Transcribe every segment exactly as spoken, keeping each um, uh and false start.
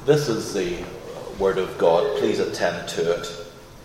This is the word of God. Please attend to it.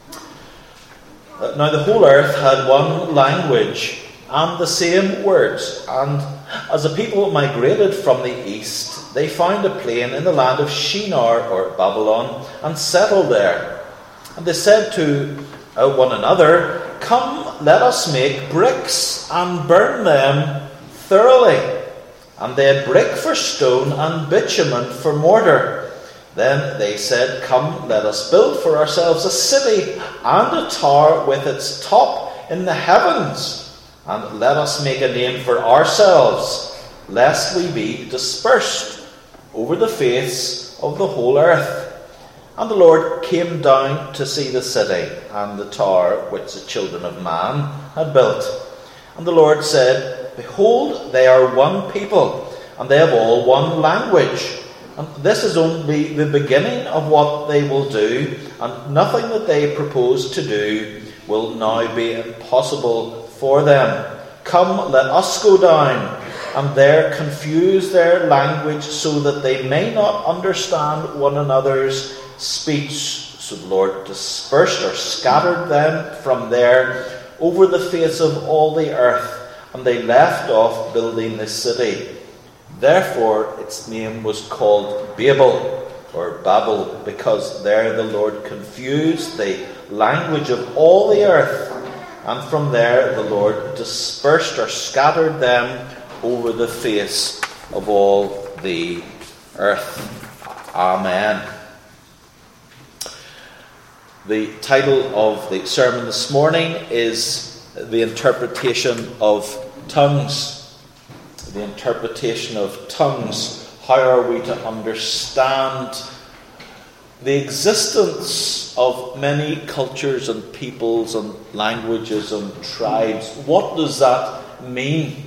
Now the whole earth had one language and the same words, and as the people migrated from the east, they found a plain in the land of Shinar, or Babylon, and settled there. And they said to uh, one another, "Come, let us make bricks and burn them thoroughly." And they had brick for stone and bitumen for mortar. Then they said, "Come, let us build for ourselves a city and a tower with its top in the heavens. And let us make a name for ourselves, lest we be dispersed over the face of the whole earth." And the Lord came down to see the city and the tower which the children of man had built. And the Lord said, "Behold, they are one people, and they have all one language. And this is only the beginning of what they will do, and nothing that they propose to do will now be impossible for them. Come, let us go down, and there confuse their language, so that they may not understand one another's speech." So the Lord dispersed or scattered them from there over the face of all the earth, and they left off building the city. Therefore its name was called Babel, or Babel, because there the Lord confused the language of all the earth, and from there the Lord dispersed or scattered them over the face of all the earth. Amen. The title of the sermon this morning is The Interpretation of Tongues. The interpretation of tongues. How are we to understand the existence of many cultures and peoples and languages and tribes? What does that mean?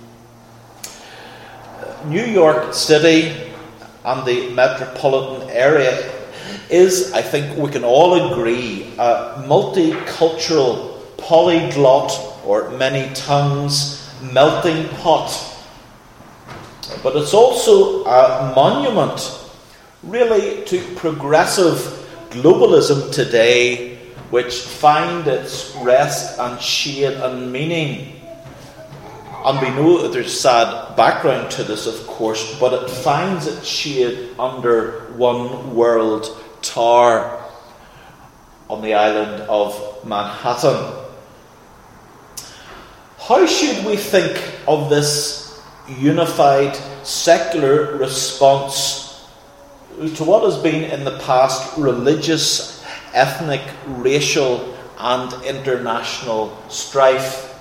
New York City and the metropolitan area is, I think we can all agree, a multicultural, polyglot, or many tongues melting pot. But it's also a monument, really, to progressive globalism today, which find its rest and shade and meaning. And we know that there's a sad background to this, of course, but it finds its shade under one world tower on the island of Manhattan. How should we think of this unified secular response to what has been in the past religious, ethnic, racial and international strife?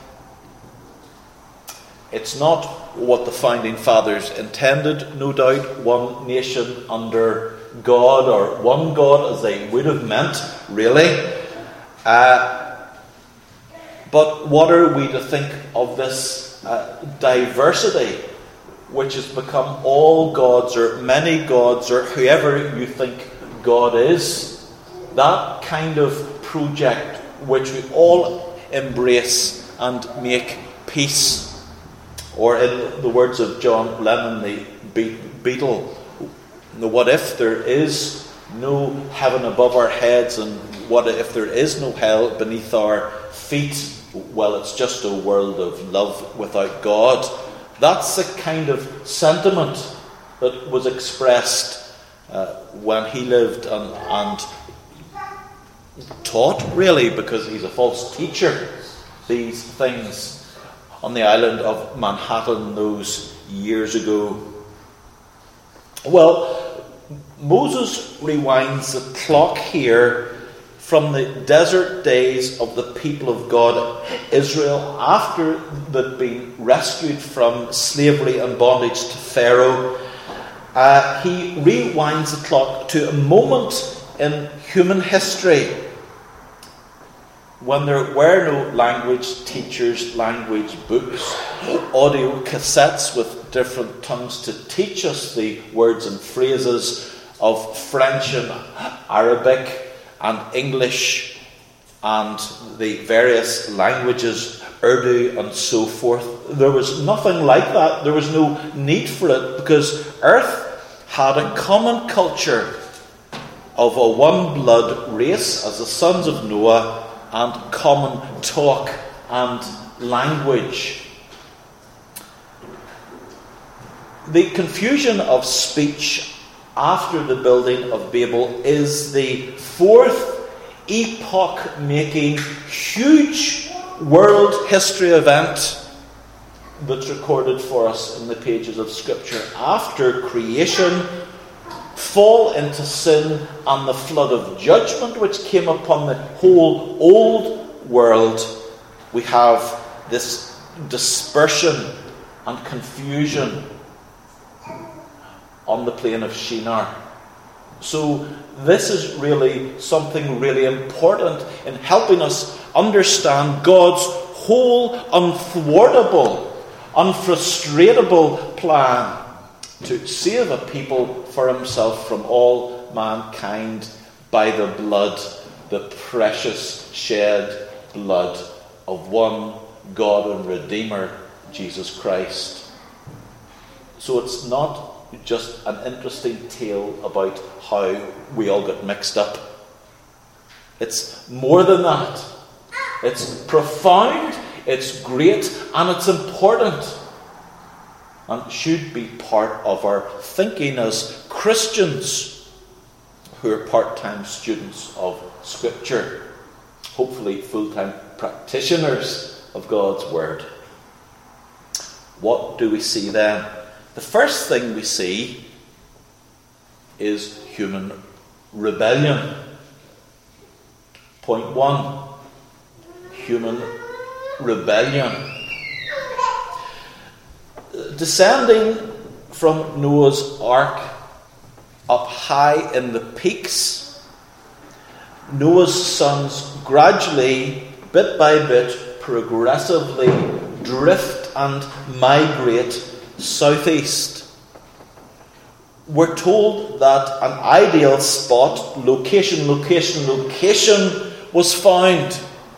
It's not what the founding fathers intended, no doubt, one nation under God, or one God as they would have meant, really. Uh, but what are we to think of this uh, diversity, which has become all gods, or many gods, or whoever you think God is? That kind of project which we all embrace and make peace. Or in the words of John Lennon, the Beatle, what if there is no heaven above our heads, and what if there is no hell beneath our feet? Well, it's just a world of love without God. That's the kind of sentiment that was expressed uh, when he lived and, and taught, really, because he's a false teacher, these things on the island of Manhattan those years ago. Well, Moses rewinds the clock here from the desert days of the people of God, Israel, after they'd been rescued from slavery and bondage to Pharaoh. Uh, he rewinds the clock to a moment in human history when there were no language teachers, language books, audio cassettes with different tongues to teach us the words and phrases of French and Arabic and English and the various languages, Urdu and so forth. There was nothing like that. There was no need for it, because earth had a common culture of a one-blood race as the sons of Noah, and common talk and language. The confusion of speech after the building of Babel is the fourth epoch-making, huge world history event that's recorded for us in the pages of Scripture. After creation, fall into sin, and the flood of judgment which came upon the whole old world, we have this dispersion and confusion on the plain of Shinar. So this is really something really important in helping us understand God's whole unthwartable, unfrustratable plan to save a people for himself from all mankind by the blood, the precious shed blood of one God and Redeemer, Jesus Christ. So it's not just an interesting tale about how we all got mixed up. It's more than that. It's profound, it's great, and it's important, and should be part of our thinking as Christians who are part-time students of Scripture, hopefully full-time practitioners of God's Word. What do we see then? The first thing we see is human rebellion. Point one, human rebellion. Descending from Noah's ark up high in the peaks, Noah's sons gradually, bit by bit, progressively drift and migrate southeast. We're told that an ideal spot, location, location, location, was found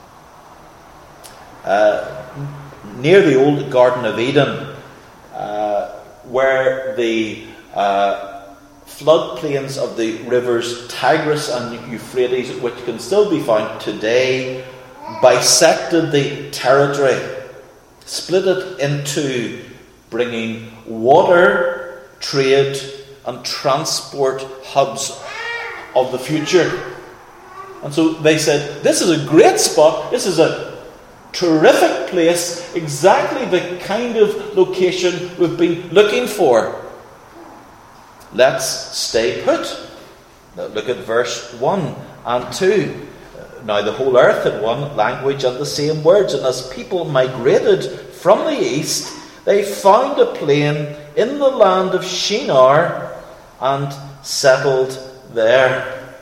uh, near the old Garden of Eden, uh, where the uh, floodplains of the rivers Tigris and Euphrates, which can still be found today, bisected the territory, split it into bringing water, trade, and transport hubs of the future. And so they said, this is a great spot, this is a terrific place, exactly the kind of location we've been looking for. Let's stay put. Now look at verse one and two. Now the whole earth had one language and the same words, and as people migrated from the east, they found a plain in the land of Shinar and settled there.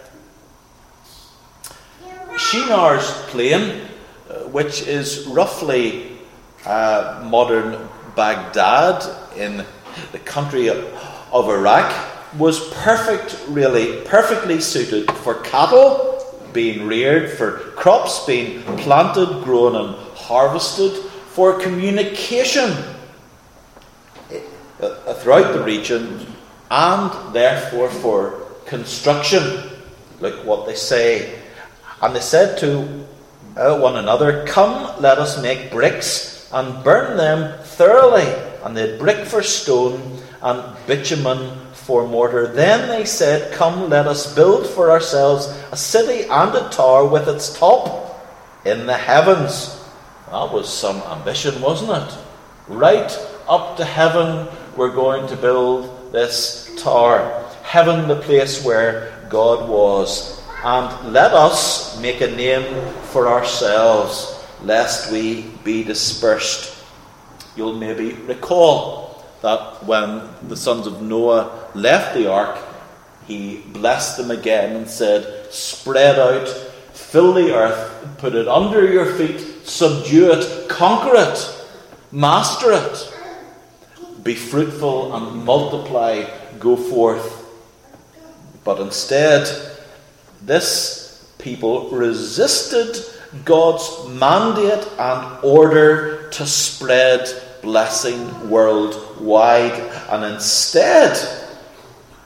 Shinar's plain, which is roughly uh, modern Baghdad in the country of, of Iraq, was perfect, really, perfectly suited for cattle being reared, for crops being planted, grown and harvested, for communication throughout the region, and therefore for construction. Look what they say. And they said to uh, one another, "Come, let us make bricks and burn them thoroughly." And they had brick for stone and bitumen for mortar. Then they said, "Come, let us build for ourselves a city and a tower with its top in the heavens." That was some ambition, wasn't it? Right up to heaven, we're going to build this tower. Heaven, the place where God was. And let us make a name for ourselves, lest we be dispersed. You'll maybe recall that when the sons of Noah left the ark, he blessed them again and said, "Spread out, fill the earth, put it under your feet, subdue it, conquer it, master it, be fruitful and multiply, go forth." But instead, this people resisted God's mandate and order to spread blessing worldwide, and instead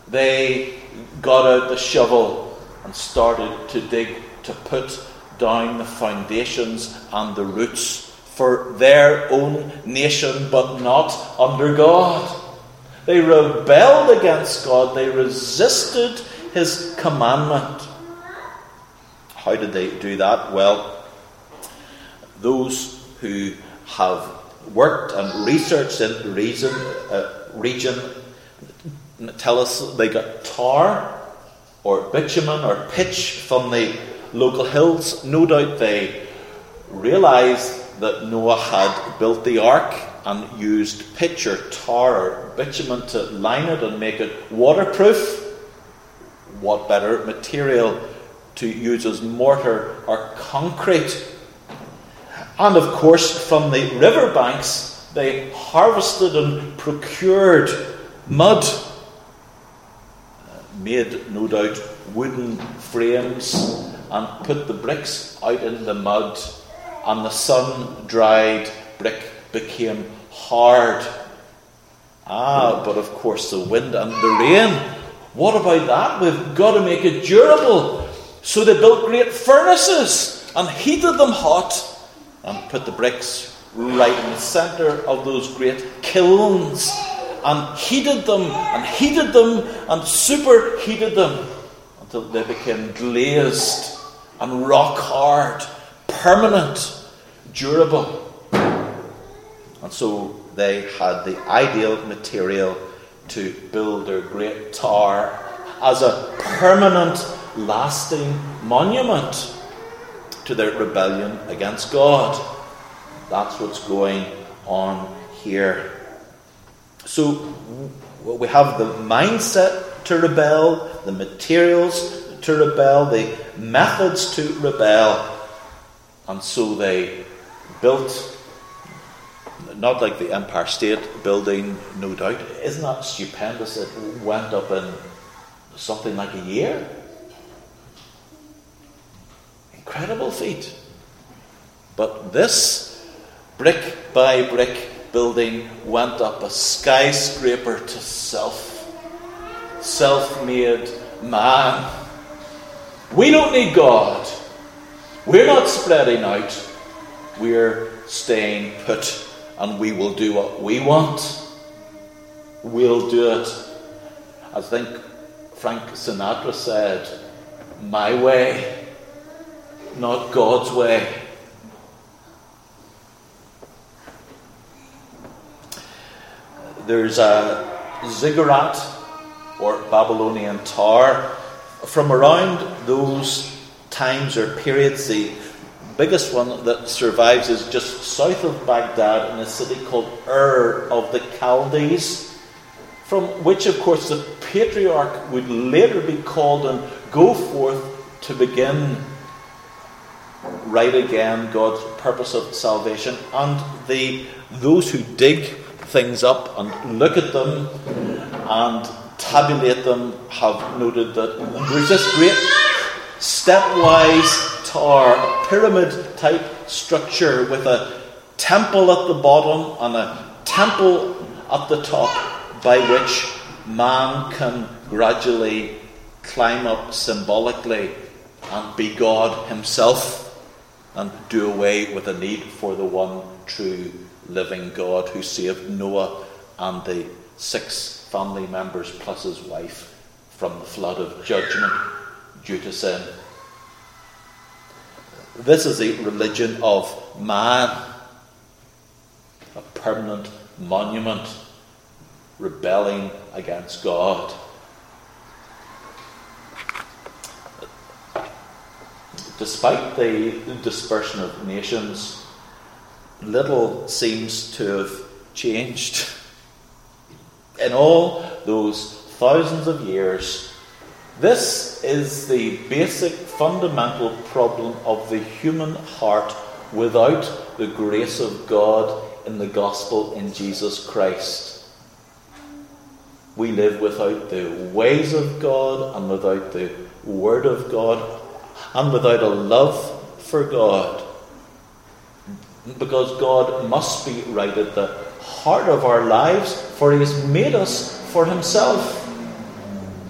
they got out the shovel and started to dig, to put down the foundations and the roots for their own nation, but not under God. They rebelled against God. They resisted his commandment. How did they do that? Well, those who have worked and researched in the region, uh, region tell us they got tar or bitumen or pitch from the local hills. No doubt they realized that Noah had built the ark and used pitch or tar or bitumen to line it and make it waterproof. What better material to use as mortar or concrete? And of course, from the riverbanks, they harvested and procured mud, made, no doubt, wooden frames, and put the bricks out in the mud, and the sun-dried brick became hard. Ah, but of course the wind and the rain, what about that? We've got to make it durable. So they built great furnaces and heated them hot and put the bricks right in the centre of those great kilns and heated them and heated them and superheated them until they became glazed and rock hard, permanent, durable. And so they had the ideal material to build their great tower as a permanent, lasting monument to their rebellion against God. That's what's going on here. So we have the mindset to rebel, the materials to rebel, the methods to rebel. And so they built, not like the Empire State Building, no doubt. Isn't that stupendous? It went up in something like a year. Incredible feat. But this brick by brick building went up a skyscraper to self. Self-made man. We don't need God. We're not spreading out. We're staying put. And we will do what we want. We'll do it. I think Frank Sinatra said, my way, not God's way. There's a ziggurat or Babylonian tower. From around those times or periods, the biggest one that survives is just south of Baghdad in a city called Ur of the Chaldees, from which, of course, the patriarch would later be called and go forth to begin right again God's purpose of salvation. And the those who dig things up and look at them and tabulate them have noted that there's this great stepwise tower, pyramid type structure with a temple at the bottom and a temple at the top by which man can gradually climb up symbolically and be God himself and do away with the need for the one true living God who saved Noah and the six family members plus his wife from the flood of judgment due to sin. This is a religion of man, a permanent monument rebelling against God. Despite the dispersion of nations, little seems to have changed. In all those thousands of years, this is the basic fundamental problem of the human heart without the grace of God in the gospel in Jesus Christ. We live without the ways of God and without the word of God and without a love for God. Because God must be right at the heart of our lives, for he has made us for himself.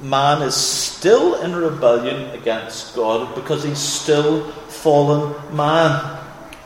man is still in rebellion against God because he's still fallen man.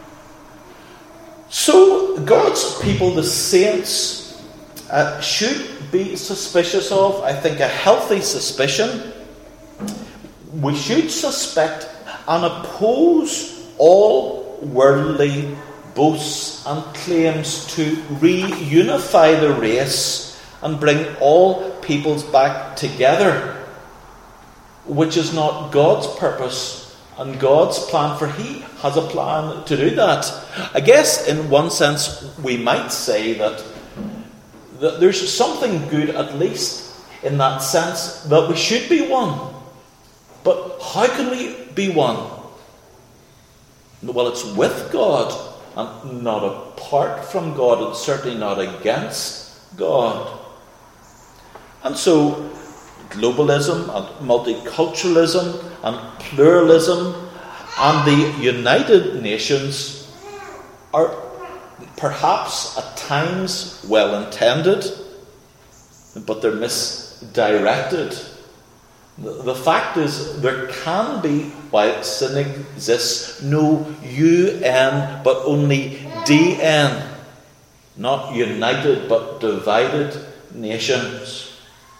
So God's people, the saints, uh, should be suspicious of, I think, a healthy suspicion. We should suspect and oppose all worldly boasts and claims to reunify the race and bring all peoples back together, which is not God's purpose and God's plan, for He has a plan to do that. I guess in one sense we might say that, that there's something good, at least in that sense, that we should be one. But how can we be one? Well, it's with God and not apart from God, and certainly not against God. And so globalism and multiculturalism and pluralism and the United Nations are perhaps at times well intended, but they're misdirected. The fact is, there can be, while sin exists, no U N but only D N, not united but divided nations.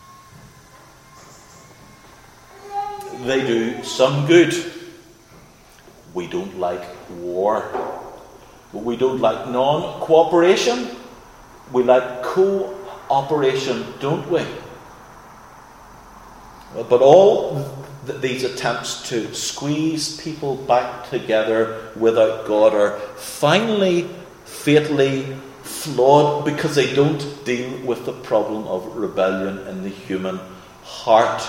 They do some good. We don't like war. We don't like non-cooperation. We like cooperation, don't we? But all th- these attempts to squeeze people back together without God are finally, fatally flawed because they don't deal with the problem of rebellion in the human heart.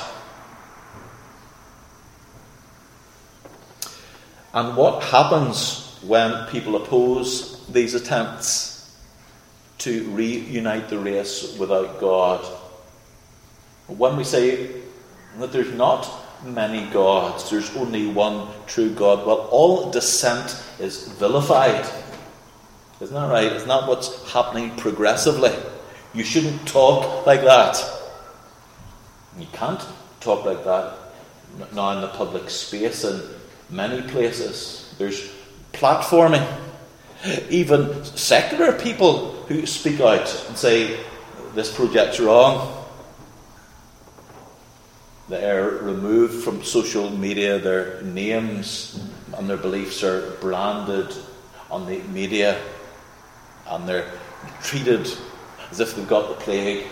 And what happens when people oppose these attempts to reunite the race without God? When we say that there's not many gods, there's only one true God, well, all dissent is vilified. Isn't that right? Isn't that what's happening progressively? You shouldn't talk like that. You can't talk like that now in the public space in many places. There's platforming. Even secular people who speak out and say, this project's wrong. They're removed from social media, their names and their beliefs are branded on the media, and they're treated as if they've got the plague.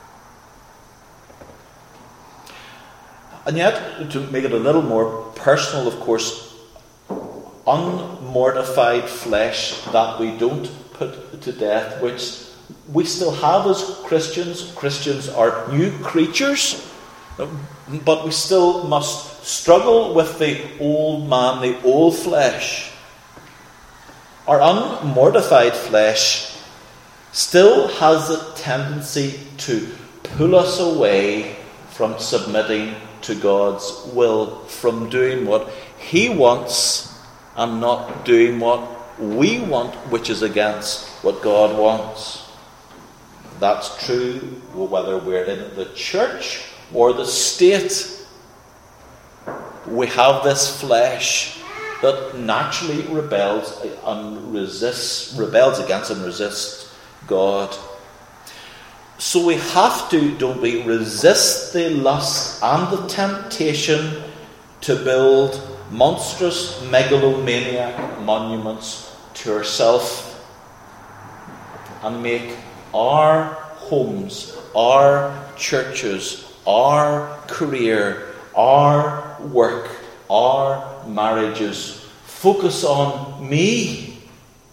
And yet, to make it a little more personal, of course, unmortified flesh that we don't put to death, which we still have as Christians. Christians are new creatures. But we still must struggle with the old man, the old flesh. Our unmortified flesh still has a tendency to pull us away from submitting to God's will, from doing what He wants and not doing what we want, which is against what God wants. That's true whether we're in the church or the state. We have this flesh that naturally rebels and resists, rebels against and resists God. So we have to, don't we, resist the lust and the temptation to build monstrous megalomaniac monuments to ourselves and make our homes, our churches, our career, our work, our marriages focus on me.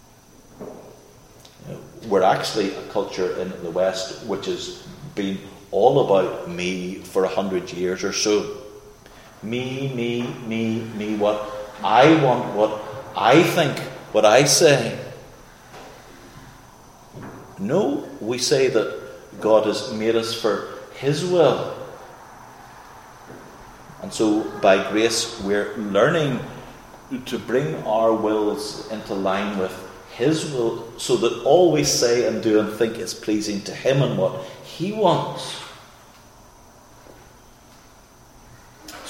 We're actually a culture in the West which has been all about me for a hundred years or so. Me, me, me, me, what I want, what I think, what I say. No, we say that God has made us for His will. And so by grace we're learning to bring our wills into line with His will, so that all we say and do and think is pleasing to Him and what He wants.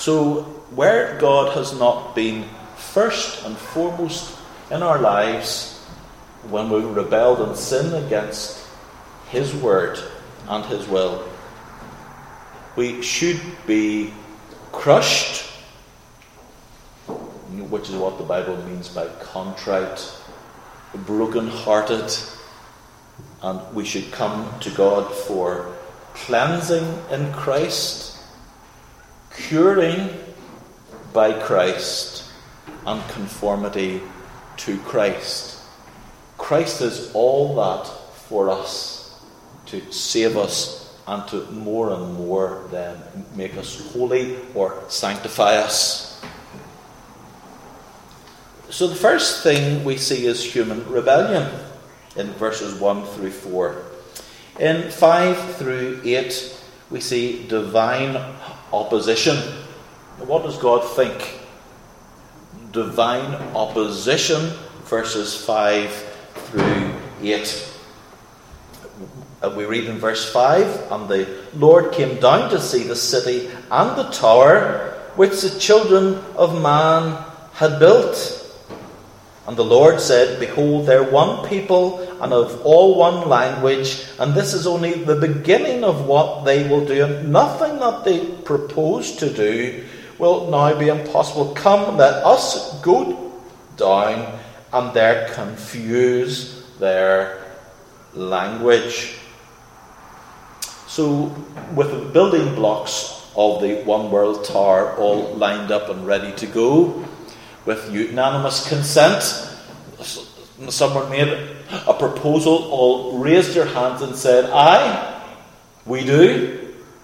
So, where God has not been first and foremost in our lives, when we rebelled and sinned against His word and His will, we should be crushed, which is what the Bible means by contrite, broken-hearted, and we should come to God for cleansing in Christ, curing by Christ, and conformity to Christ. Christ is all that for us, to save us and to more and more then make us holy or sanctify us. So the first thing we see is human rebellion in verses one through four. In five through eight, we see divine opposition. What does God think? Divine opposition, verses five through eight. And we read in verse five, "And the Lord came down to see the city and the tower which the children of man had built. And the Lord said, Behold, they're one people and of all one language, and this is only the beginning of what they will do, and nothing that they propose to do will now be impossible. Come, let us go down and there confuse their language." So, with the building blocks of the One World Tower all lined up and ready to go, with unanimous consent, someone made a proposal, all raised their hands and said, "Aye, we do."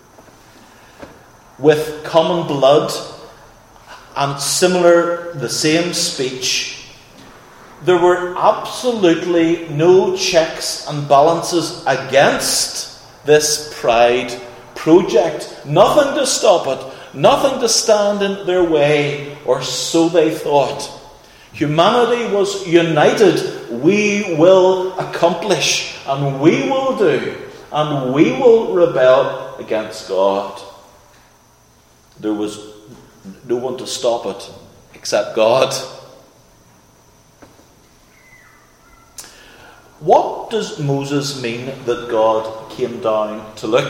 With common blood and similar, the same speech, there were absolutely no checks and balances against this pride project. Nothing to stop it. Nothing to stand in their way, or so they thought. Humanity was united. We will accomplish, and we will do, and we will rebel against God. There was no one to stop it except God. What does Moses mean that God came down to look?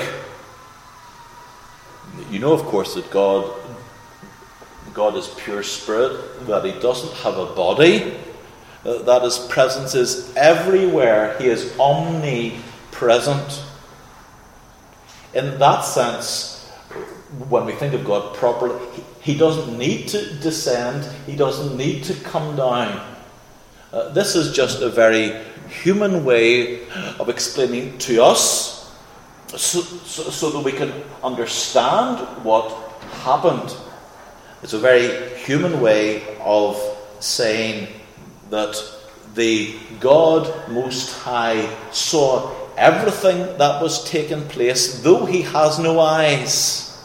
You know, of course, that God, God is pure spirit, that He doesn't have a body, that His presence is everywhere. He is omnipresent. In that sense, when we think of God properly, He doesn't need to descend, He doesn't need to come down. Uh, this is just a very human way of explaining to us, so, so, so that we can understand what happened. It's a very human way of saying that the God Most High saw everything that was taking place, though He has no eyes,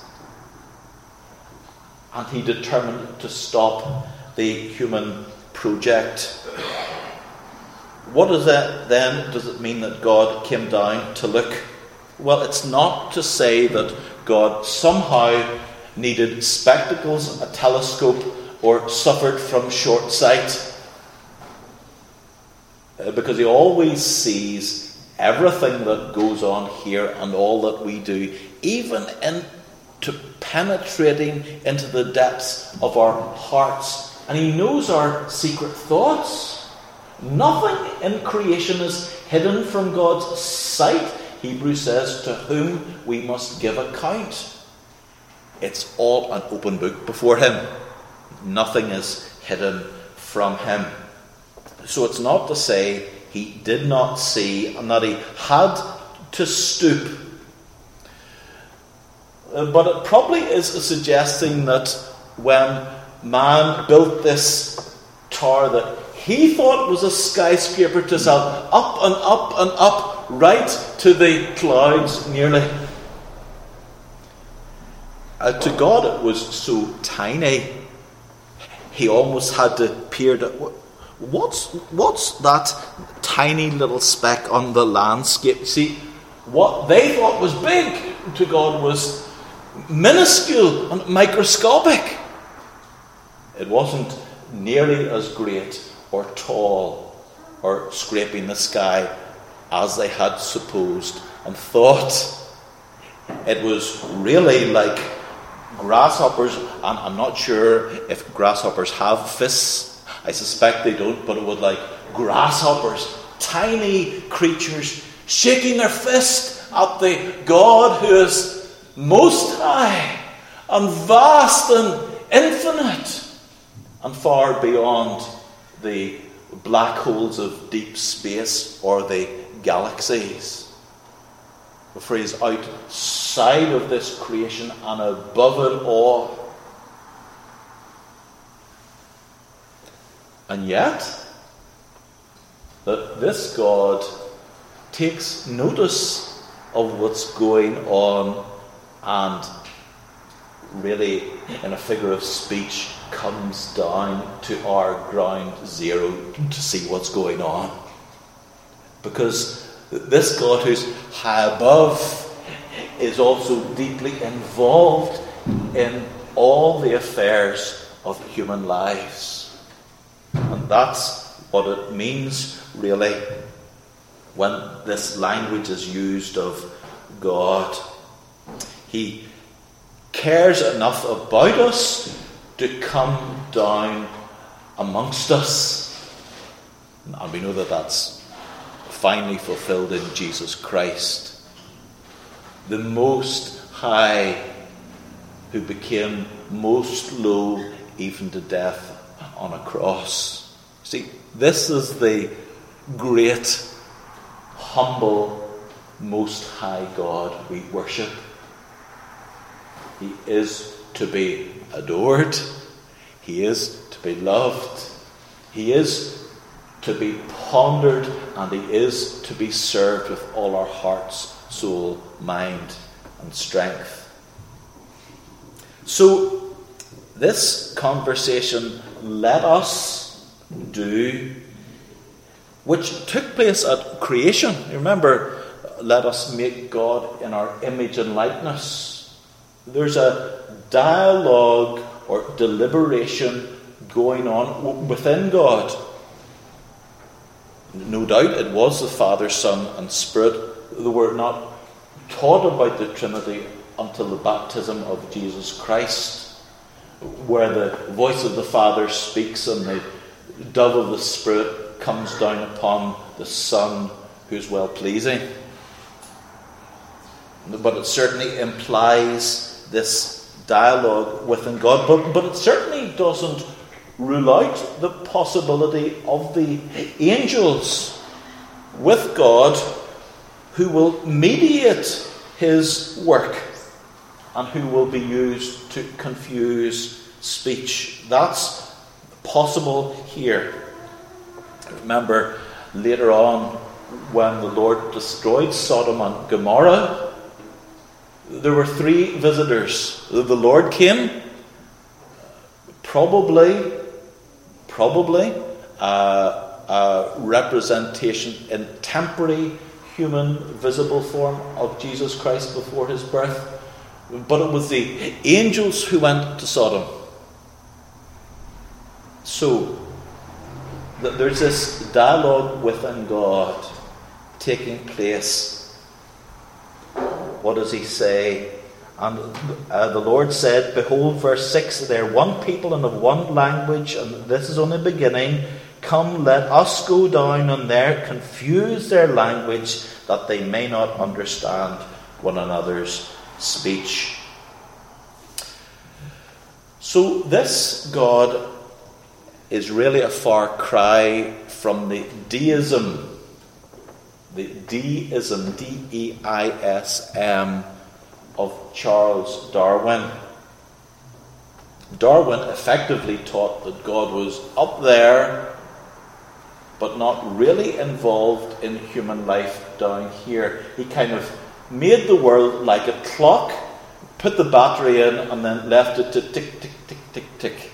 and He determined to stop the human project. What does that then, does it mean that God came down to look? Well, it's not to say that God somehow needed spectacles, a telescope, or suffered from short sight. Uh, because He always sees everything that goes on here and all that we do, even into penetrating into the depths of our hearts. And He knows our secret thoughts. Nothing in creation is hidden from God's sight. Hebrews says, to whom we must give account. It's all an open book before Him. Nothing is hidden from Him. So it's not to say He did not see and that He had to stoop. But it probably is suggesting that when man built this tower that he thought was a skyscraper to himself, up and up and up, right to the clouds nearly. Uh, to God it was so tiny, He almost had to peer down. What's, what's that tiny little speck on the landscape? See, what they thought was big to God was minuscule and microscopic. It wasn't nearly as great or tall or scraping the sky as they had supposed and thought. It was really like grasshoppers, and I'm not sure if grasshoppers have fists. I suspect they don't, but it was like grasshoppers, tiny creatures, shaking their fist at the God who is most high and vast and infinite and far beyond the black holes of deep space or the galaxies. The phrase outside of this creation and above it all. And yet, that this God takes notice of what's going on and really, in a figure of speech, comes down to our ground zero to see what's going on. Because this God who's high above is also deeply involved in all the affairs of human lives. And that's what it means, really, when this language is used of God. He cares enough about us to come down amongst us. And we know that that's finally fulfilled in Jesus Christ, the Most High, who became most low even to death on a cross. See, this is the great, humble, Most High God we worship. He is to be adored. He is to be loved. He is to be pondered, and He is to be served with all our hearts, soul, mind, and strength. So, this conversation, let us do, which took place at creation. Remember, let us make God in our image and likeness. There's a dialogue or deliberation going on within God. No doubt it was the Father, Son, and Spirit. They were not taught about the Trinity until the baptism of Jesus Christ, where the voice of the Father speaks and the dove of the Spirit comes down upon the Son, who's well-pleasing. But it certainly implies this dialogue within God, but, but it certainly doesn't rule out the possibility of the angels with God who will mediate His work and who will be used to confuse speech. That's possible here. Remember, later on, when the Lord destroyed Sodom and Gomorrah, there were three visitors. The Lord came, probably Probably uh, a representation in temporary human visible form of Jesus Christ before His birth. But it was the angels who went to Sodom. So, that there's this dialogue within God taking place. What does He say? And uh, the Lord said, behold, verse six, they are one people and of one language, and this is only the beginning. Come, let us go down and there confuse their language, that they may not understand one another's speech. So this God is really a far cry from the deism, the deism, D E I S M, of Charles Darwin. Darwin effectively taught that God was up there, but not really involved in human life down here. He kind of made the world like a clock, put the battery in, and then left it to tick, tick, tick, tick, tick.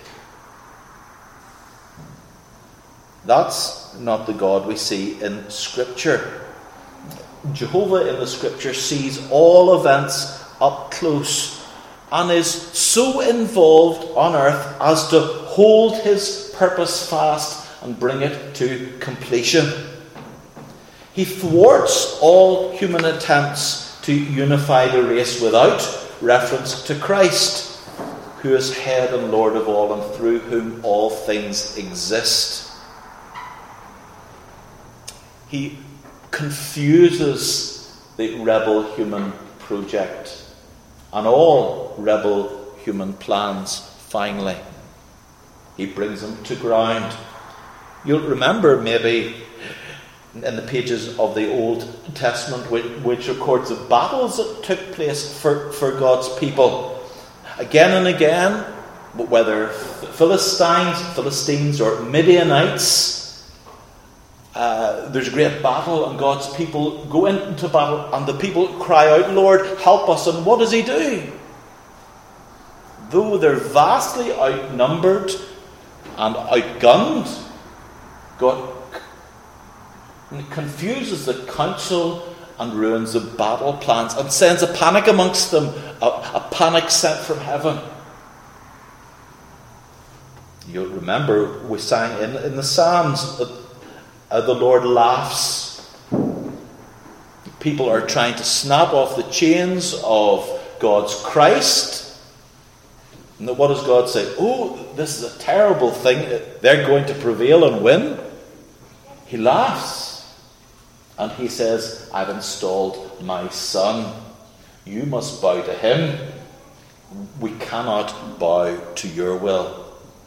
That's not the God we see in Scripture. Jehovah in the Scripture sees all events up close and is so involved on earth as to hold his purpose fast and bring it to completion. He thwarts all human attempts to unify the race without reference to Christ, who is head and Lord of all, and through whom all things exist. He confuses the rebel human project and all rebel human plans finally. He brings them to ground. You'll remember maybe in the pages of the Old Testament which, which records the battles that took place for, for God's people. Again and again, whether Philistines, Philistines or Midianites, uh, there's a great battle and God's people go into battle and the people cry out, Lord, help us. And what does he do? Though they're vastly outnumbered and outgunned, God confuses the counsel and ruins the battle plans and sends a panic amongst them, a, a panic sent from heaven. You'll remember we sang in, in the Psalms that uh, the Lord laughs. People are trying to snap off the chains of God's Christ. And what does God say? Oh, this is a terrible thing. They're going to prevail and win. He laughs. And he says, I've installed my son. You must bow to him. We cannot bow to your will.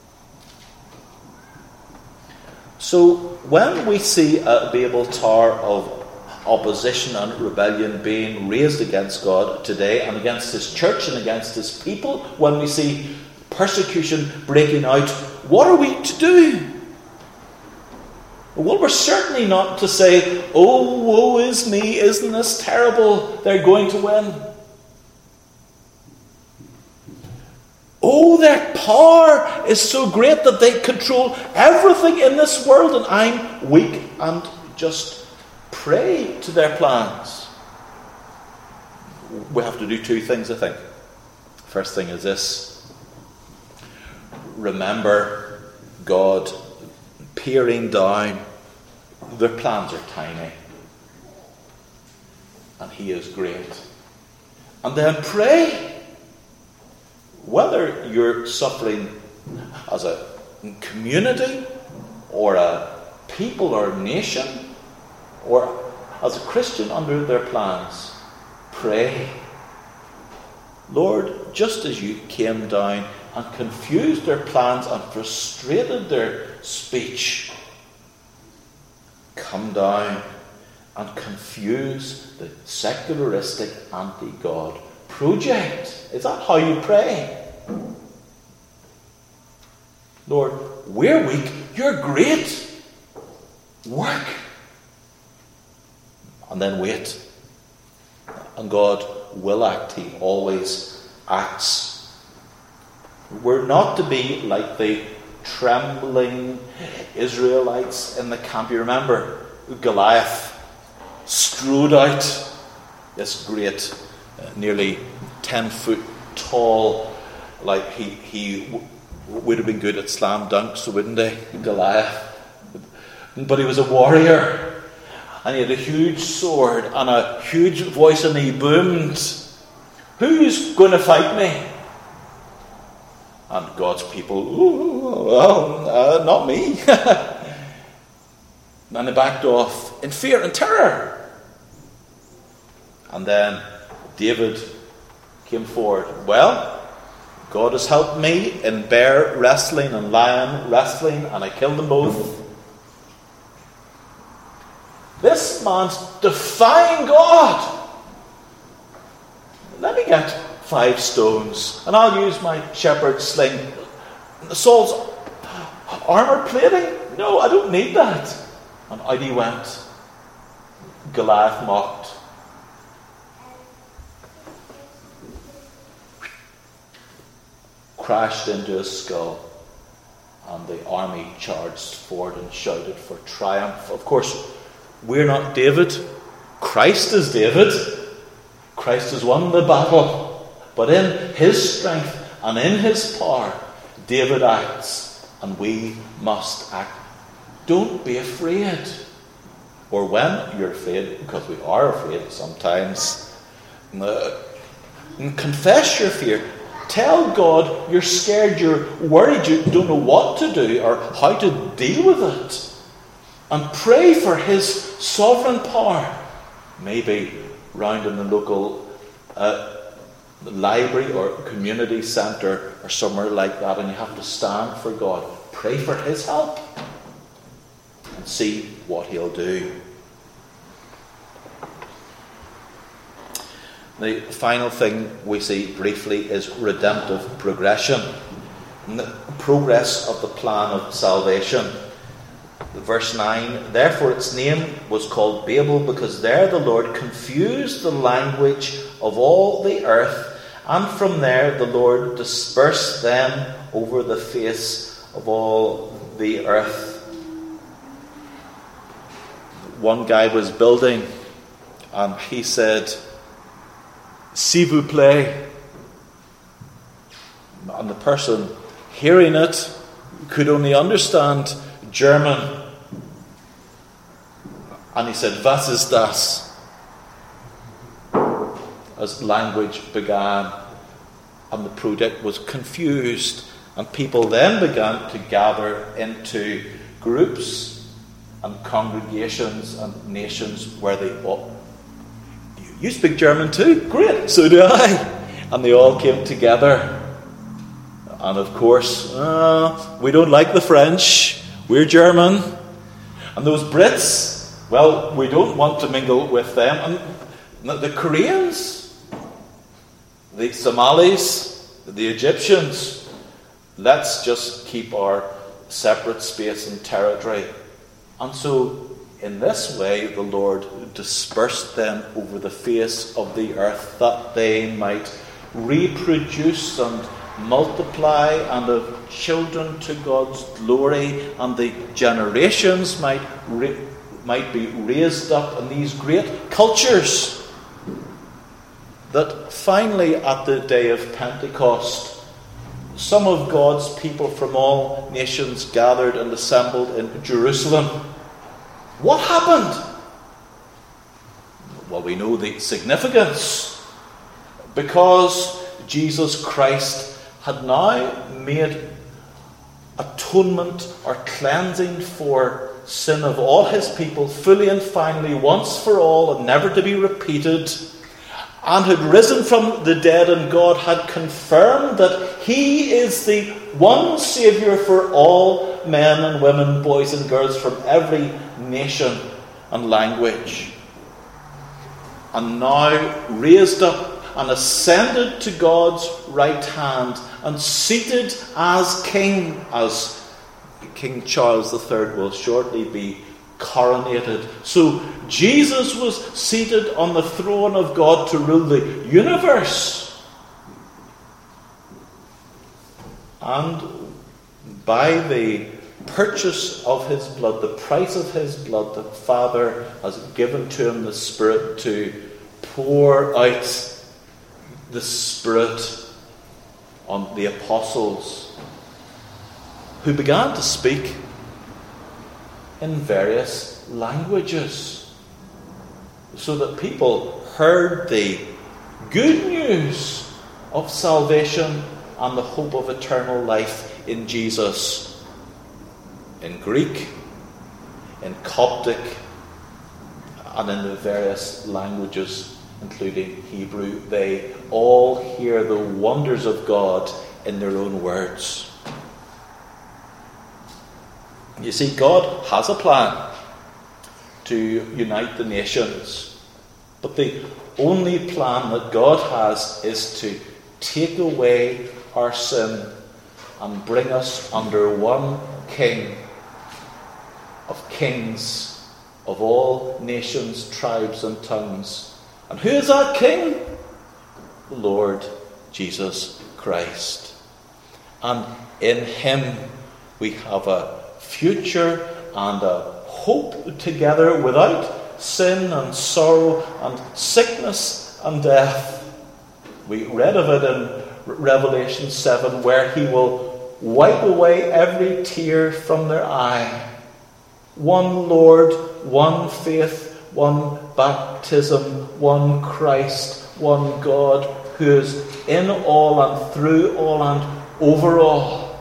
So when we see a Babel Tower of opposition and rebellion being raised against God today and against his church and against his people, when we see persecution breaking out, what are we to do? Well, we're certainly not to say, oh, woe is me, isn't this terrible, they're going to win. Oh, their power is so great that they control everything in this world and I'm weak and just prey to their plans. We have to do two things, I think. First thing is this. Remember God peering down. Their plans are tiny. And he is great. And then pray. Whether you're suffering as a community or a people or a nation or as a Christian under their plans, pray. Lord, just as you came down and confused their plans and frustrated their speech, come down and confuse the secularistic anti-God project. Is that how you pray? Lord, we're weak. You're great. Work. And then wait. And God will act. He always acts. We're not to be like the trembling Israelites in the camp. You remember Goliath strode out, this great, uh, nearly ten foot tall, like he he w- would have been good at slam dunks, wouldn't he, Goliath? But he was a warrior, and he had a huge sword and a huge voice, and he boomed, "Who's going to fight me?" And God's people, "Ooh, well, uh, not me." And they backed off in fear and terror. And then David came forward. Well, God has helped me in bear wrestling and lion wrestling, and I killed them both. This man's defying God. Let me get five stones, and I'll use my shepherd's sling. Saul's armour plating? No, I don't need that. And out he went. Goliath mocked. Crashed into his skull, and the army charged forward and shouted for triumph. Of course, we're not David. Christ is David. Christ has won the battle. But in his strength and in his power, David acts, and we must act. Don't be afraid. Or when you're afraid, because we are afraid sometimes, uh, confess your fear. Tell God you're scared, you're worried, you don't know what to do or how to deal with it. And pray for his sovereign power. Maybe round in the local uh, library or community centre or somewhere like that, and you have to stand for God. Pray for his help and see what he'll do. The final thing we see briefly is redemptive progression. And the progress of the plan of salvation. Verse nine, therefore its name was called Babel, because there the Lord confused the language of all the earth, and from there the Lord dispersed them over the face of all the earth. One guy was building, and he said, s'il vous plaît. And the person hearing it could only understand German. And he said, was ist das? As language began, and the project was confused, and people then began to gather into groups and congregations and nations where they all, you speak German too? Great, so do I. And they all came together. And of course, uh, we don't like the French, we're German. And those Brits, well, we don't want to mingle with them. And the Koreans, the Somalis, the Egyptians, let's just keep our separate space and territory. And so, in this way, the Lord dispersed them over the face of the earth, that they might reproduce and multiply, and have children to God's glory, and the generations might re- might be raised up in these great cultures, that finally at the day of Pentecost, some of God's people from all nations gathered and assembled in Jerusalem. What happened? Well, we know the significance. Because Jesus Christ had now made atonement or cleansing for sin of all his people, fully and finally, once for all, and never to be repeated, and had risen from the dead, and God had confirmed that he is the one Saviour for all men and women, boys and girls from every nation and language. And now raised up and ascended to God's right hand, and seated as King, as King Charles the Third will shortly be coronated. So Jesus was seated on the throne of God to rule the universe. And by the purchase of his blood, the price of his blood, the Father has given to him the Spirit to pour out the Spirit on the apostles, who began to speak in various languages, so that people heard the good news of salvation and the hope of eternal life in Jesus, in Greek, in Coptic, and in the various languages, including Hebrew. They all hear the wonders of God in their own words. You see, God has a plan to unite the nations, but the only plan that God has is to take away our sin and bring us under one King of kings of all nations, tribes and tongues. And who is that King? The Lord Jesus Christ. And in him we have a future and a hope together, without sin and sorrow and sickness and death. We read of it in Revelation seven, where he will wipe away every tear from their eye. One Lord, one faith, one baptism, one Christ, one God, who is in all and through all and over all.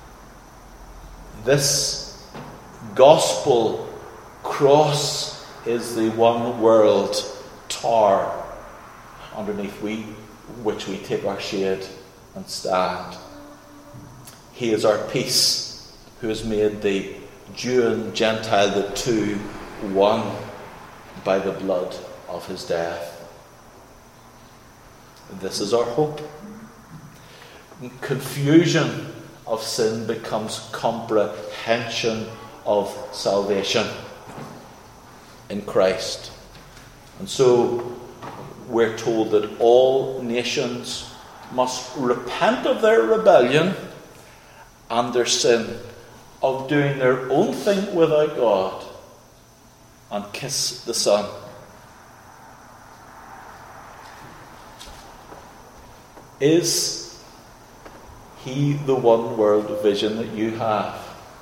This gospel cross is the one world tower underneath we, which we take our shade and stand. He is our peace, who has made the Jew and Gentile, the two, one by the blood of his death. This is our hope. Confusion of sin becomes comprehension of salvation in Christ. And so we're told that all nations must repent of their rebellion and their sin of doing their own thing without God and kiss the Son. Is he the one world vision that you have?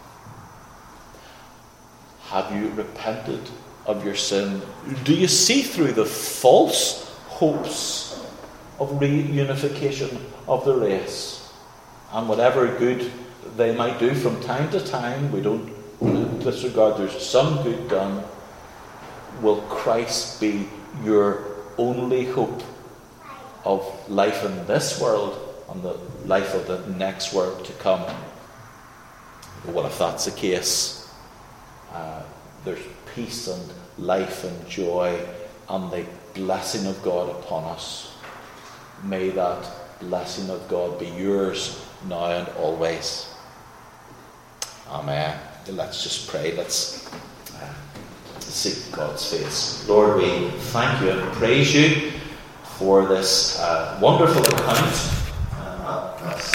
Have you repented of your sin? Do you see through the false hopes of reunification of the race? And whatever good they might do from time to time, we don't disregard there's some good done. Will Christ be your only hope of life in this world and the life of the next world to come? Well, if that's the case, uh, there's peace and life and joy and the blessing of God upon us. May that blessing of God be yours now and always. Amen. Let's just pray. Let's uh, seek God's face. Lord, we thank you and praise you for this uh, wonderful account